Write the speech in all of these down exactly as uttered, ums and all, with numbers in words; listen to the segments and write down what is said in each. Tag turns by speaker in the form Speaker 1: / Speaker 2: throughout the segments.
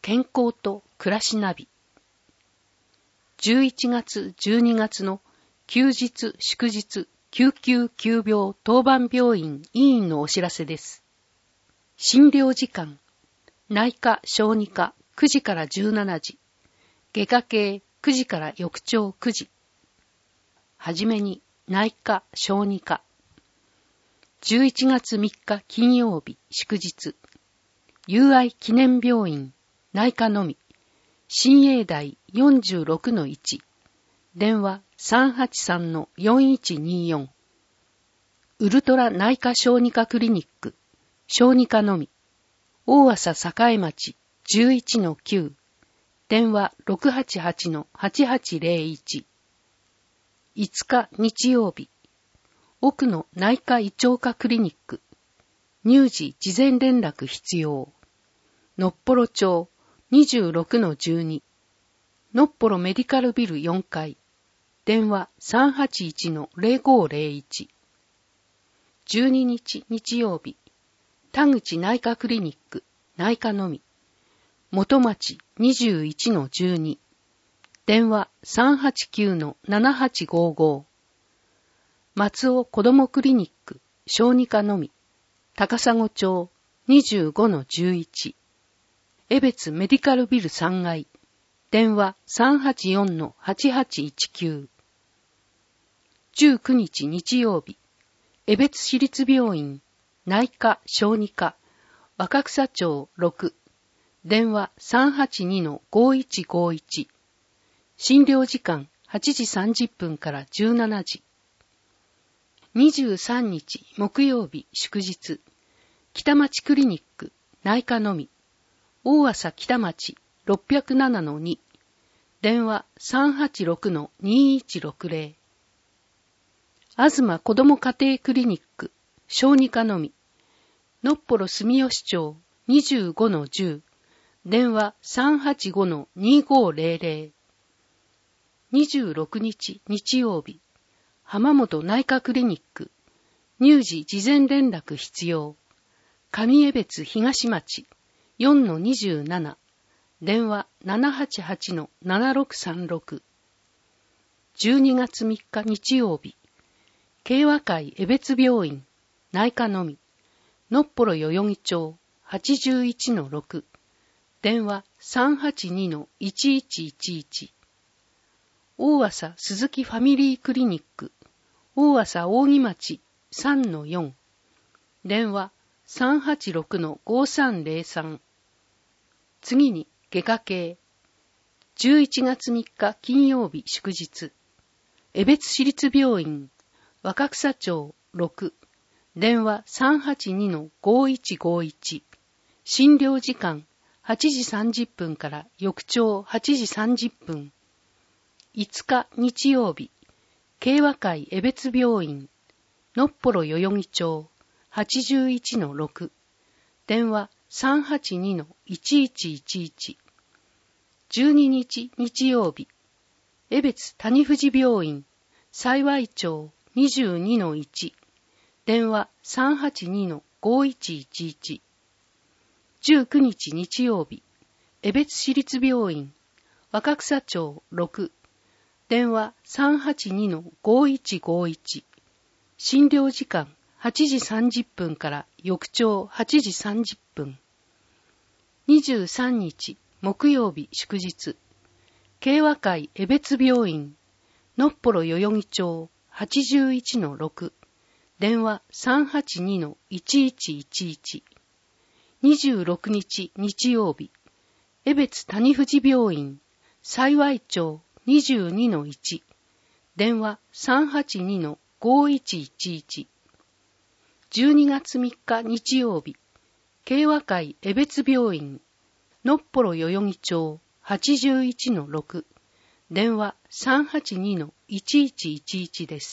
Speaker 1: 健康と暮らしナビ。じゅういちがつ、じゅうにがつの休日、祝日、救急急病当番病院委員のお知らせです。診療時間、内科、小児科くじからじゅうしちじ、外科系くじから翌朝くじ。はじめに内科、小児科。じゅういちがつみっか金曜日、祝日。友愛記念病院、内科のみ。新栄台 よんじゅうろくのいち。電話 さんはちさんのよんいちによん。ウルトラ内科小児科クリニック、小児科のみ。大浅栄町 じゅういちのきゅう。電話 ろくはちはちのはちはちぜろいち。いつか日曜日。奥の内科胃腸科クリニック。乳児事前連絡必要。のっぽろ町 にじゅうろくのじゅうに。のっぽろメディカルビルよんかい。電話 さんはちいちのぜろごぜろいち。じゅうににち日曜日。田口内科クリニック、内科のみ。元町 にじゅういちのじゅうに。電話 さんはちきゅうのななはちごご。松尾子どもクリニック、小児科のみ。高砂町 にじゅうごのじゅういち。江別メディカルビルさんがい。電話 さんはちよんのはちはちいちきゅう。じゅうくにち日曜日。江別市立病院、内科小児科、若草町ろく。電話 さんはちにのごいちごいち。診療時間はちじさんじゅっぷんからじゅうしちじ。にじゅうさんにち木曜日祝日。北町クリニック、内科のみ。大浅北町 ろっぴゃくななのに。電話 さんはちろくのにいちろくぜろ。東子ども家庭クリニック、小児科のみ。のっぽろ住吉町 にじゅうごのじゅう。電話 さんはちごのにごぜろぜろ。にじゅうろくにち日曜日。浜本内科クリニック、乳児事前連絡必要。上江別東町 よんのにじゅうなな。電話 ななはちはちのななろくさんろく。じゅうにがつみっか日曜日。慶和会江別病院、内科のみ。のっぽろ代々木町 はちじゅういちのろく。電話 さんはちにのいちいちいちいち。大浅鈴木ファミリークリニック、大浅扇町 さんのよん。電話 さんはちろくのごさんぜろさん。次に外科系。じゅういちがつみっか金曜日祝日。江別市立病院、若草町ろく。電話 さんはちにのごいちごいち。診療時間はちじさんじゅっぷんから翌朝はちじさんじゅっぷん。いつか日曜日。慶和会江別病院、のっぽろ代々木町 はちじゅういちのろく。電話 さんはちにのいちいちいちいち。じゅうににち日曜日。江別谷藤病院、幸町 にじゅうにのいち。電話 さんはちにのごいちいちいち。じゅうくにち日曜日。江別市立病院、若草町ろく。電話 さんはちにのごいちごいち。診療時間はちじさんじゅっぷんから翌朝はちじさんじゅっぷん。にじゅうさんにち木曜日祝日。慶和会江別病院、のっぽろ代々木町 はちじゅういちのろく。電話 さんはちにのいちいちいちいち。にじゅうろくにち日曜日。江別谷藤病院、幸町 にじゅうにのいち。電話 さんはちにのごいちいちいち。じゅうにがつみっか日曜日。慶和会江別病院、のっぽろ代々木町 はちじゅういちのろく。電話 さんはちにのいちいちいちいち です。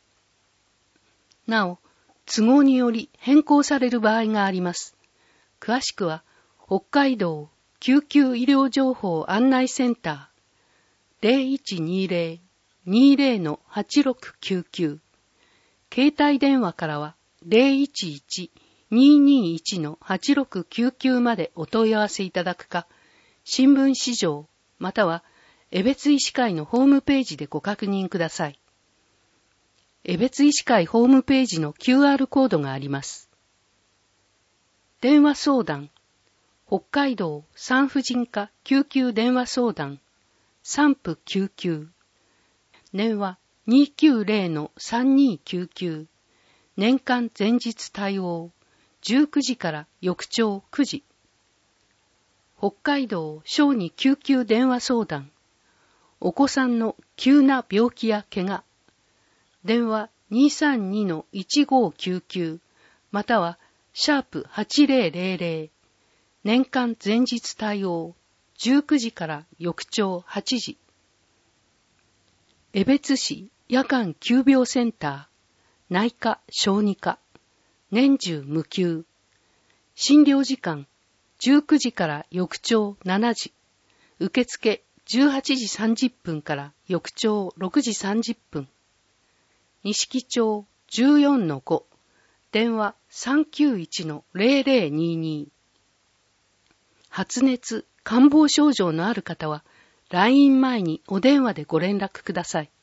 Speaker 1: なお、都合により変更される場合があります。詳しくは、北海道救急医療情報案内センター、ぜろいちにぜろ にぜろのはちろくきゅうきゅう。携帯電話からは ぜろいちいち にーにーいちのはちろくきゅうきゅう までお問い合わせいただくか、 新聞市場または江別医師会のホームページでご確認ください。江別医師会ホームページの キューアール コードがあります。電話相談、北海道産婦人科救急電話相談、産婦救急、電話 にーきゅうぜろのさんにーきゅうきゅう、年間前日対応、じゅうくじから翌朝くじ。北海道小児救急電話相談、お子さんの急な病気や怪我、電話 にーさんにのいちごきゅうきゅう、またはシャープはちぜろぜろぜろ、年間前日対応、じゅうくじから翌朝はちじ。江別市夜間急病センター、内科小児科、年中無休。診療時間じゅうくじから翌朝しちじ。受付じゅうはちじさんじゅっぷんから翌朝ろくじさんじゅっぷん。錦町 じゅうよんのご、電話 さんきゅういちのぜろぜろにに。発熱、感冒症状のある方は、来院前にお電話でご連絡ください。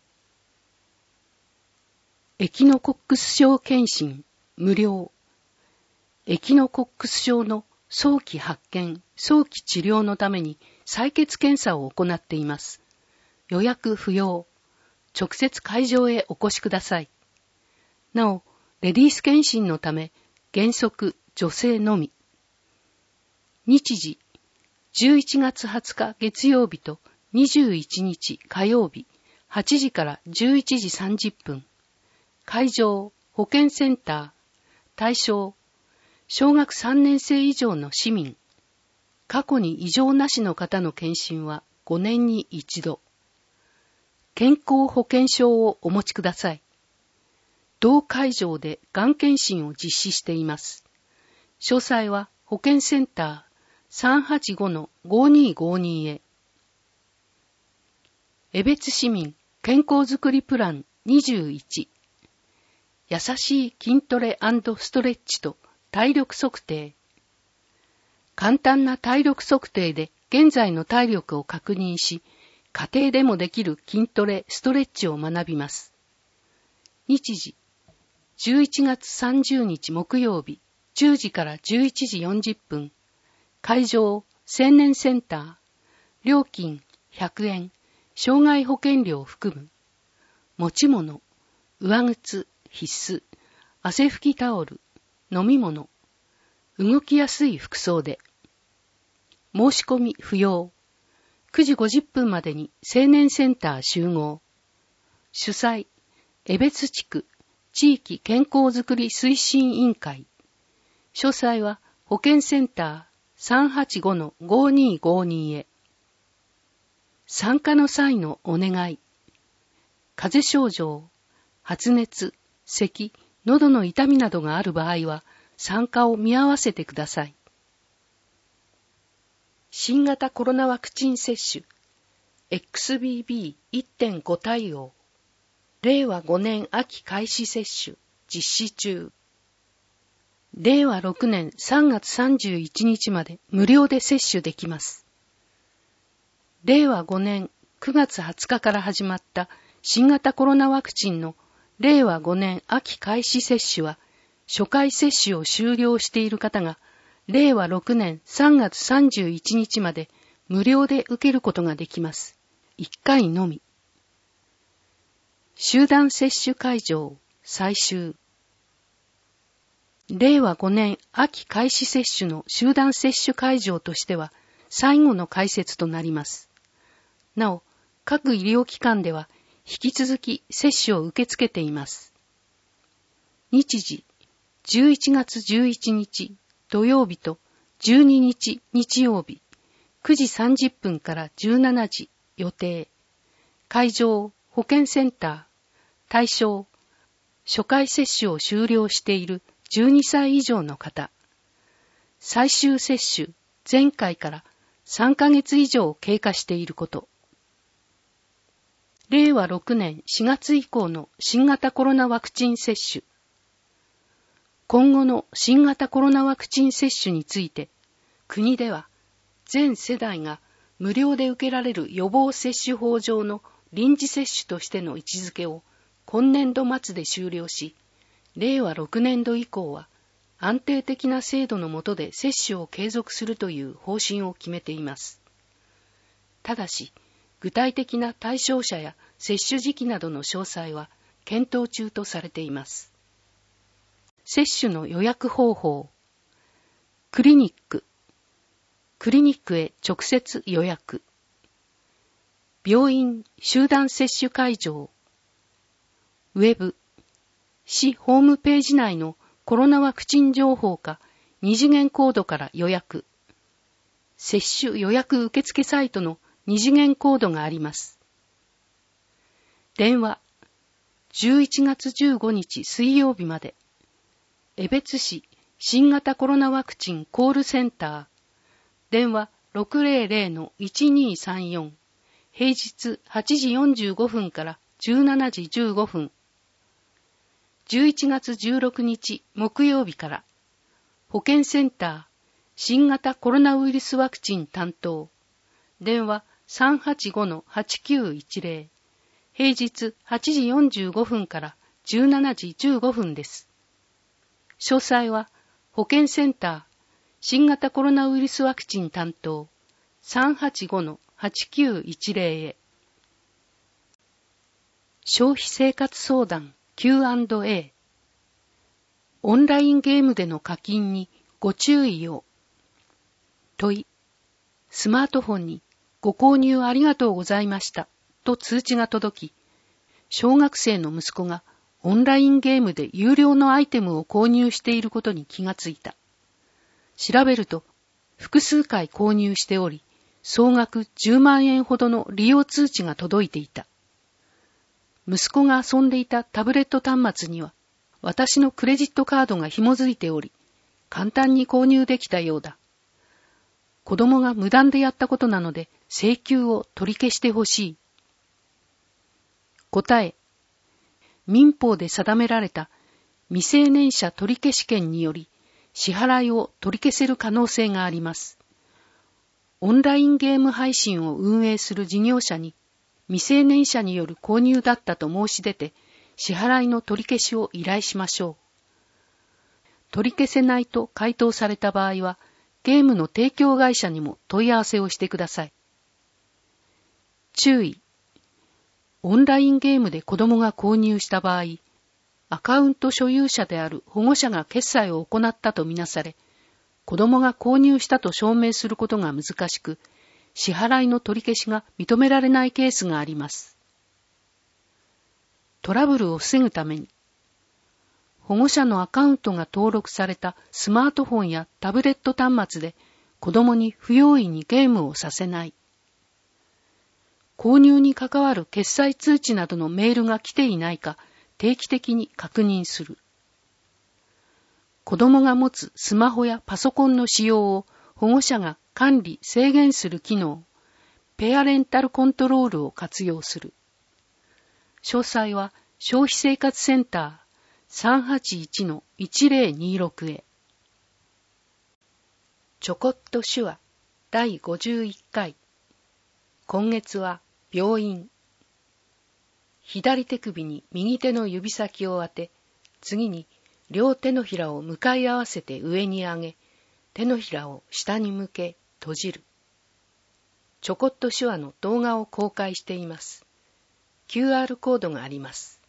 Speaker 1: エキノコックス症検診、無料。エキノコックス症の早期発見、早期治療のために採血検査を行っています。予約不要。直接会場へお越しください。なお、レディース検診のため、原則女性のみ。日時、じゅういちがつはつか月曜日とにじゅういちにち火曜日、はちじからじゅういちじさんじゅっぷん。会場、保健センター。対象、小学さんねんせい以上の市民。過去に異常なしの方の検診はごねんに一度。健康保険証をお持ちください。同会場でがん検診を実施しています。詳細は保健センター さんはちごのごにーごに へ。江別市民健康づくりプランにじゅういち。優しい筋トレ&ストレッチと体力測定。簡単な体力測定で現在の体力を確認し、家庭でもできる筋トレ、ストレッチを学びます。日時、じゅういちがつさんじゅうにち木曜日、じゅうじからじゅういちじよんじゅっぷん。会場、青年センター。料金、ひゃくえん。障害保険料を含む。持ち物、上靴、必須。汗拭きタオル、飲み物。動きやすい服装で。申し込み不要。くじごじゅっぷんまでに青年センター集合。主催、江別地区地域健康づくり推進委員会。詳細は保健センター さんはちごのごにーごに へ。参加の際のお願い。風邪症状、発熱、咳、喉の痛みなどがある場合は参加を見合わせてください。新型コロナワクチン接種 エックスビービーいってんご 対応。れいわごねん秋開始接種実施中。れいわろくねんさんがつさんじゅういちにちまで無料で接種できます。れいわごねんくがつはつかから始まった新型コロナワクチンのれいわごねん秋開始接種は、初回接種を終了している方がれいわろくねんさんがつさんじゅういちにちまで無料で受けることができます。いっかいのみ。集団接種会場最終。れいわごねん秋開始接種の集団接種会場としては最後の開設となります。なお、各医療機関では引き続き接種を受け付けています。日時、じゅういちがつじゅういちにち土曜日とじゅうににち日曜日、くじさんじゅっぷんからじゅうしちじ予定。会場、保健センター。対象、初回接種を終了しているじゅうにさい以上の方。最終接種、前回からさんかげつ以上経過していること。れいわろくねんしがつ以降の新型コロナワクチン接種。今後の新型コロナワクチン接種について、国では全世代が無料で受けられる予防接種法上の臨時接種としての位置づけを今年度末で終了し、れいわろくねんど以降は安定的な制度の下で接種を継続するという方針を決めています。ただし、具体的な対象者や接種時期などの詳細は検討中とされています。接種の予約方法。クリニック。クリニックへ直接予約。病院集団接種会場。ウェブ。市ホームページ内のコロナワクチン情報か二次元コードから予約。接種予約受付サイトの二次元コードがあります。電話。じゅういちがつじゅうごにち水曜日まで。江別市新型コロナワクチンコールセンター。電話 ろくぜろぜろのいちにさんよん。平日はちじよんじゅうごふんからじゅうしちじじゅうごふん。じゅういちがつじゅうろくにち木曜日から。保健センター新型コロナウイルスワクチン担当。電話 さんはちごのはちきゅういちぜろ。平日はちじよんじゅうごふんからじゅうしちじじゅうごふんです。詳細は保健センター新型コロナウイルスワクチン担当 さんはちごのはちきゅういちぜろ へ。消費生活相談 キューアンドエー。オンラインゲームでの課金にご注意を。問い。スマートフォンにご購入ありがとうございましたと通知が届き、小学生の息子がオンラインゲームで有料のアイテムを購入していることに気がついた。調べると、複数回購入しており、総額じゅうまんえんほどの利用通知が届いていた。息子が遊んでいたタブレット端末には、私のクレジットカードが紐づいており、簡単に購入できたようだ。子供が無断でやったことなので、請求を取り消してほしい。答え。民法で定められた未成年者取消権により支払いを取り消せる可能性があります。オンラインゲーム配信を運営する事業者に未成年者による購入だったと申し出て支払いの取り消しを依頼しましょう。取り消せないと回答された場合はゲームの提供会社にも問い合わせをしてください。注意。オンラインゲームで子供が購入した場合、アカウント所有者である保護者が決済を行ったとみなされ、子供が購入したと証明することが難しく、支払いの取り消しが認められないケースがあります。トラブルを防ぐために、保護者のアカウントが登録されたスマートフォンやタブレット端末で子供に不用意にゲームをさせない。購入に関わる決済通知などのメールが来ていないか定期的に確認する。子供が持つスマホやパソコンの使用を保護者が管理・制限する機能、ペアレンタルコントロールを活用する。詳細は消費生活センター さんはちいちのいちぜろにろく へ。ちょこっと手話だいごじゅういっかい。今月は病院。左手首に右手の指先を当て、次に両手のひらを向かい合わせて上に上げ、手のひらを下に向け閉じる。ちょこっと手話の動画を公開しています。キューアール コードがあります。